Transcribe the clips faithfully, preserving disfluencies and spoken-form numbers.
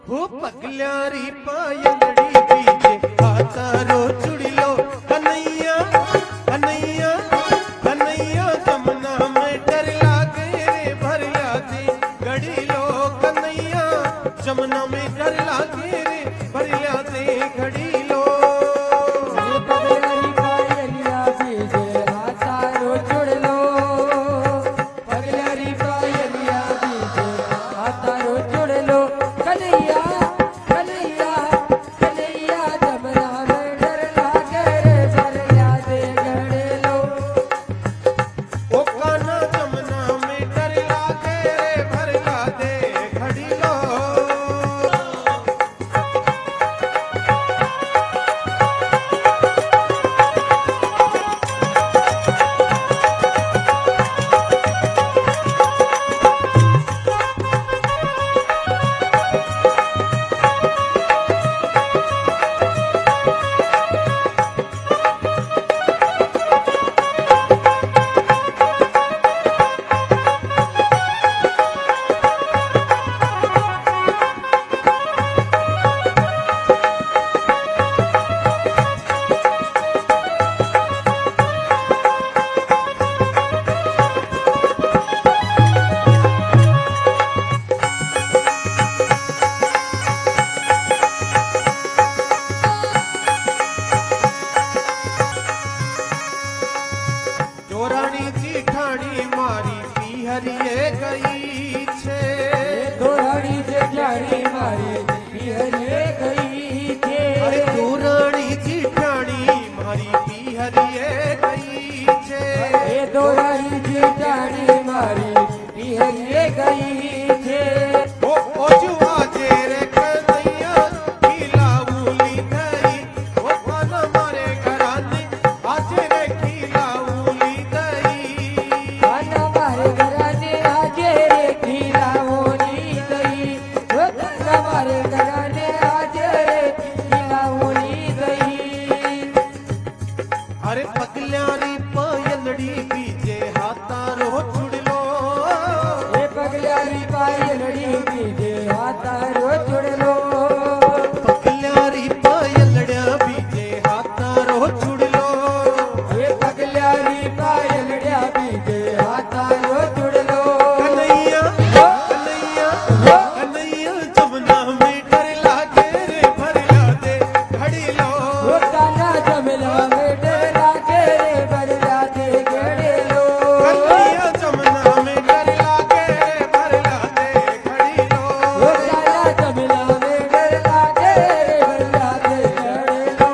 हो पगल्यारी पायलड़ी पीछे आता रो चुड़ी लो कन्हैया कन्हैया कन्हैया जमुना में डर लागे रे भर लागे घड़ी लो कन्हैया जमुना में डर लागे रे भर लागे घड़ी लो पगल्यारी पायलिया पीछे आता रो चुड़ी लो पगल्यारी पायलिया पीछे आता रो चुड़ी लो कन्हैया हरिये गई छे दोरानी जेठानी मारी पिहरिये गई छे अरे दोरानी जेठानी मारी पिहरिये गई छे ए दोरानी जेठानी मारी पिहरिये गई छे ओ ओजुआ जे रे कन्हैया खिलाऊली गई ओ कन मारे घराने आज रे खिलाऊली गई कन मारे घराने आज रे खिलाऊली गई ओ कन मारे घराने आज रे खिलाऊली गई अरे पगल्यारी पायलड़ी बीजे हाथा रो छुड़ लो ए पगल्यारी पायलड़ी बीजे हाथा रो छुड़ लो पगल्यारी पायलड़िया बीजे हाथा रो छुड़ लो ए पगल्यारी पायलड़िया बीजे हाथा रो छुड़ लो कन्हैया कन्हैया कन्हैया जमुना में डर लागे रे भर लागे घड़ी लो ओ कान्हा जमुना में डर लागे रे भर लागे घड़ी लो कन्हैया जमुना में डर लागे रे भर लागे घड़ी लो ओ कान्हा जमुना में डर लागे रे भर लागे घड़ी लो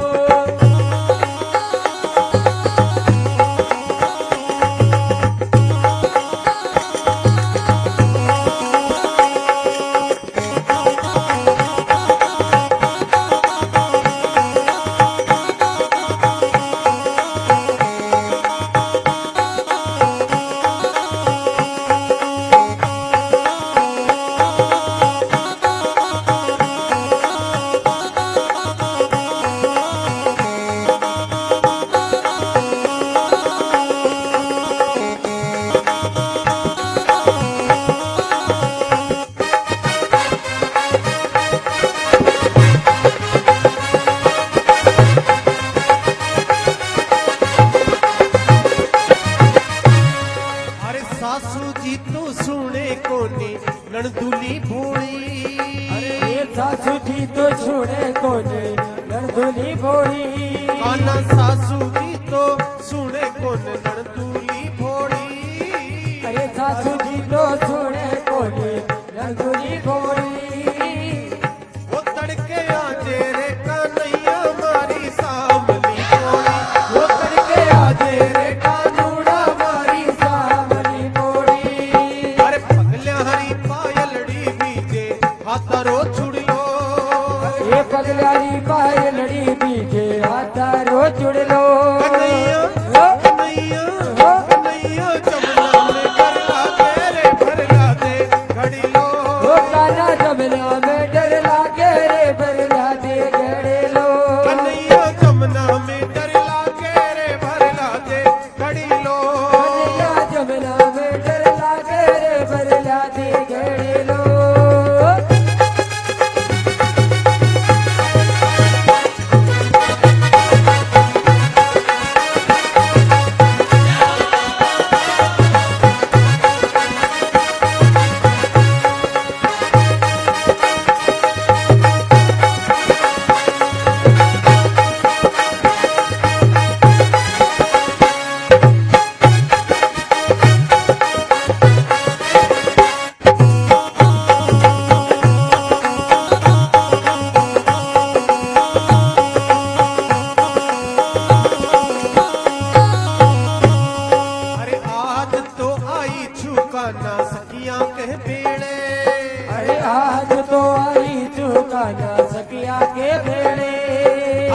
अरे सासू जी तो सुने कोनी नणदुली भोली अरे ये सासू जी तो छोड़े कोने नरदुली भोली काना सासू जी तो सुने कोन नणदुली भोली अरे सासू जी तो छोड़े कोने नरदुली भोली वो तड़के आजे रे कन्हैया मारी सामली भोली वो करके आजे रे कानूड़ा मारी सामनी भोली अरे पगल्यारी पायलड़ी बीजे हाथा रो छुड़ लो ये पगल्यारी पायलड़ी बीजे हाथा रो चुड़ लो कन्हैया कन्हैया कन्हैया जमुना में डर लागे रे भर लागे घड़ी लो वो कान्हा जमुना में डर लागे रे भर लागे घड़ी लो कन्हैया जमुना में डर लागे रे भर लागे घड़ी लो कन्हैया जमुना में डर लागे रे भर लागे घड़ी लो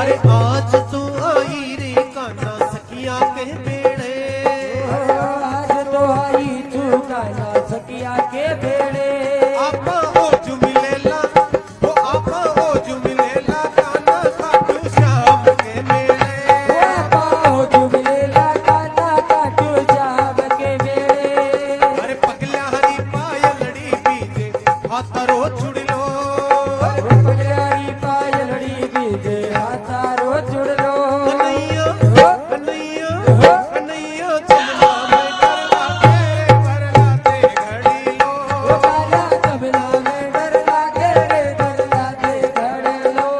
अरे आज तो आई रे कान्हा सखिया के बेड़े, आज तो आई तू कान्हा सखिया के बेड़े। आपा ओ जुमिलेला वो आपा ओ जुमिलेला कान्हा खाटू श्याम के मेले, आपा ओ जुमिलेला कान्हा खाटू श्याम के मेले। अरे पगला हरी पायलड़ी बीजे हाथरो छुड़लो, पगलारी पायलड़ी बीजे हाथारो छुड़लो। कन्हैया कन्हैया कन्हैया जमुना में डरला तेरे परलाते घड़ी लो, बाला तबला में डर लागे रे डर लागे घड़ लो।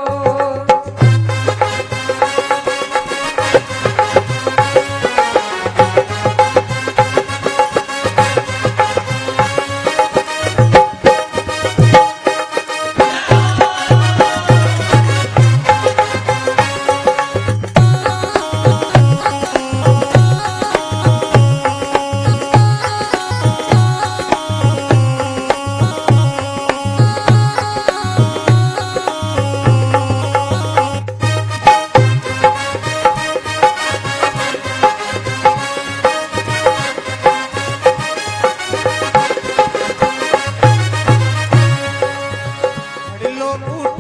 घड़ी लो